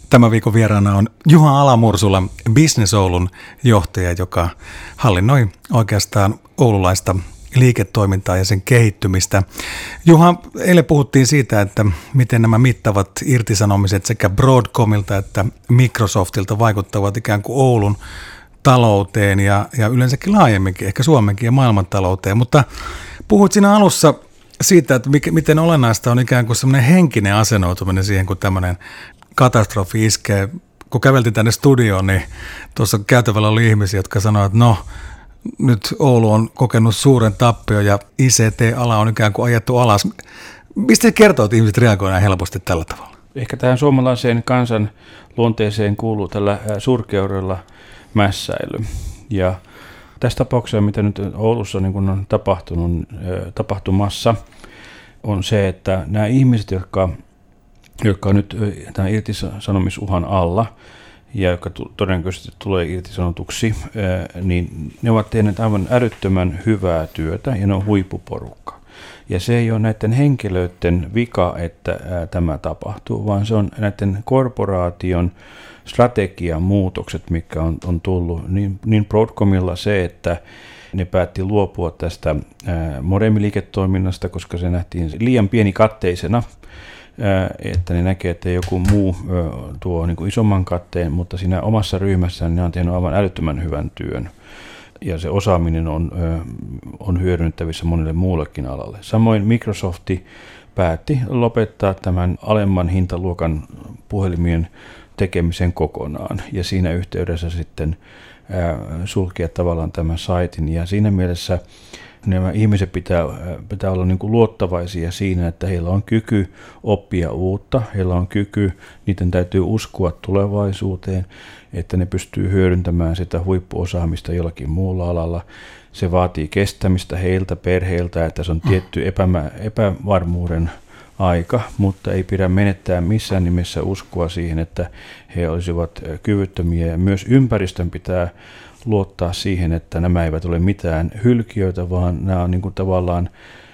Tämän viikon vieraana on Juha Alamursula, Business Oulun johtaja, joka hallinnoi oikeastaan oululaista liiketoimintaa ja sen kehittymistä. Juha, eilen puhuttiin siitä, että miten nämä mittavat irtisanomiset sekä Broadcomilta että Microsoftilta vaikuttavat ikään kuin Oulun talouteen ja yleensäkin laajemminkin, ehkä Suomenkin ja maailmantalouteen. Mutta puhuit siinä alussa siitä, että miten olennaista on ikään kuin semmoinen henkinen asennoituminen siihen, kun tämmöinen katastrofi iskee. Kun käveltiin tänne studioon, niin tuossa käytävällä oli ihmisiä, jotka sanoivat, että no, nyt Oulu on kokenut suuren tappion ja ICT-ala on ikään kuin ajettu alas. Mistä se kertoo, että ihmiset reagoivat helposti tällä tavalla? Ehkä tähän suomalaiseen kansan luonteeseen kuuluu tällä surkeudella mässäily. Ja tässä tapauksessa, mitä nyt Oulussa niin kun on tapahtumassa, on se, että nämä ihmiset, jotka on nyt tämän irtisanomisuhan alla ja jotka todennäköisesti tulee irtisanotuksi, niin ne ovat tehneet aivan älyttömän hyvää työtä ja ne on huippuporukka. Ja se ei ole näiden henkilöiden vika, että tämä tapahtuu, vaan se on näiden korporaation strategian muutokset, mitkä on tullut. Niin Broadcomilla se, että ne päätti luopua tästä modemiliiketoiminnasta, koska se nähtiin liian pienikatteisena, että ne näkee, että joku muu tuo niin kuin isomman katteen, mutta siinä omassa ryhmässään ne on tehnyt aivan älyttömän hyvän työn. Ja se osaaminen on hyödynnettävissä monelle muullekin alalle. Samoin Microsofti päätti lopettaa tämän alemman hintaluokan puhelimien tekemisen kokonaan ja siinä yhteydessä sitten sulkea tavallaan tämän saitin. Ja siinä mielessä nämä ihmiset pitää olla niin kuin luottavaisia siinä, että heillä on kyky oppia uutta, heillä on kyky, niiden täytyy uskoa tulevaisuuteen, että ne pystyy hyödyntämään sitä huippuosaamista jollakin muulla alalla. Se vaatii kestämistä heiltä, perheiltä, että se on tietty epävarmuuden aika, mutta ei pidä menettää missään nimessä uskoa siihen, että he olisivat kyvyttömiä. Ja myös ympäristön pitää luottaa siihen, että nämä eivät ole mitään hylkiöitä, vaan nämä on niin kuin tavallaan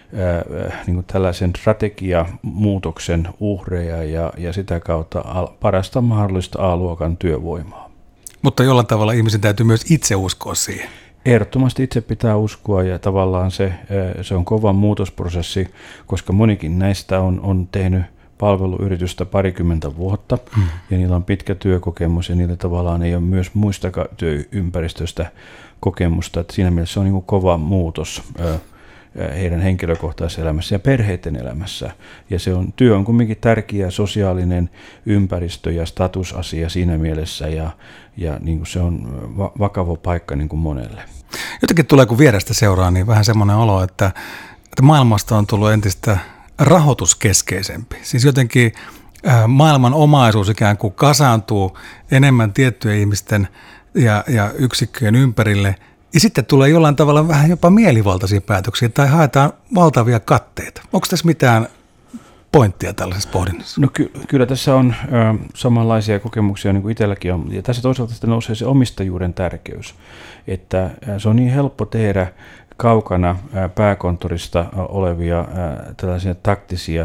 niin kuin tällaisen strategiamuutoksen uhreja ja sitä kautta parasta mahdollista A-luokan työvoimaa. Mutta jollain tavalla ihmisen täytyy myös itse uskoa siihen. Ehdottomasti itse pitää uskoa ja tavallaan se on kova muutosprosessi, koska monikin näistä on tehnyt palveluyritystä 20 vuotta ja niillä on pitkä työkokemus ja niillä tavallaan ei ole myös muista työympäristöstä kokemusta. Että siinä mielessä se on niin kuin kova muutos heidän henkilökohtaisessa elämässä ja perheiden elämässä. Ja työ on kuitenkin tärkeä sosiaalinen ympäristö ja statusasia siinä mielessä ja niin kuin se on vakava paikka niin kuin monelle. Jotenkin tulee, kun vierestä seuraa, niin vähän semmoinen olo, että maailmasta on tullut entistä rahoituskeskeisempi. Siis jotenkin maailman omaisuus ikään kuin kasaantuu enemmän tiettyjen ihmisten ja yksikköjen ympärille. Ja sitten tulee jollain tavalla vähän jopa mielivaltaisia päätöksiä tai haetaan valtavia katteita. Onko tässä mitään pointtia tällaisessa pohdinnassa? No kyllä tässä on samanlaisia kokemuksia niin kuin itselläkin on. Ja tässä toisaalta sitten nousee se omistajuuden tärkeys, että se on niin helppo tehdä kaukana pääkonttorista olevia tällaisia taktisia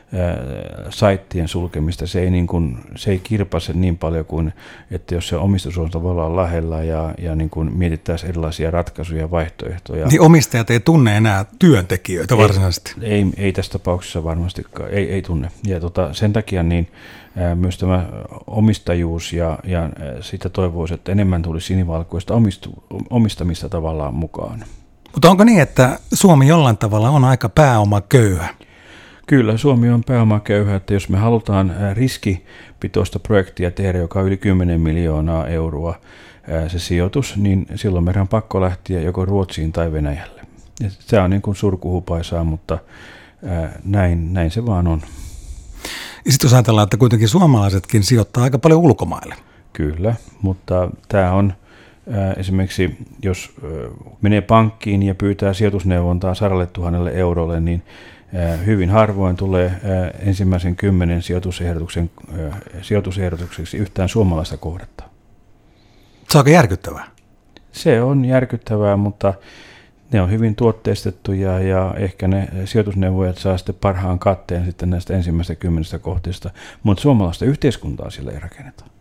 saittien sulkemista. Se ei kirpaise niin paljon kuin, että jos se omistus on tavallaan lähellä ja niin kuin mietittäisiin erilaisia ratkaisuja ja vaihtoehtoja. Niin omistajat ei tunne enää työntekijöitä varsinaisesti? Ei tässä tapauksessa varmastikaan, ei tunne. Ja sen takia niin myös tämä omistajuus ja sitä toivoisi, että enemmän tulisi sinivalkoista omistamista tavallaan mukaan. Mutta onko niin, että Suomi jollain tavalla on aika pääomaköyhä? Kyllä, Suomi on pääomaköyhä, että jos me halutaan riskipitoista projektia tehdä, joka on yli 10 miljoonaa euroa se sijoitus, niin silloin meidän on pakko lähteä joko Ruotsiin tai Venäjälle. Ja se on niin kuin surkuhupaisaa, mutta näin se vaan on. Ja sitten jos ajatellaan, että kuitenkin suomalaisetkin sijoittaa aika paljon ulkomaille. Kyllä, mutta tämä on esimerkiksi, jos menee pankkiin ja pyytää sijoitusneuvontaa 100 000 eurolle, niin hyvin harvoin tulee ensimmäisen 10 sijoitusehdotukseksi yhtään suomalaista kohdetta. Se on aika järkyttävää. Se on järkyttävää, mutta ne on hyvin tuotteistettuja ja ehkä ne sijoitusneuvojat saa sitten parhaan katteen sitten näistä ensimmäistä 10 kohteista, mutta suomalaista yhteiskuntaa sillä ei rakenneta.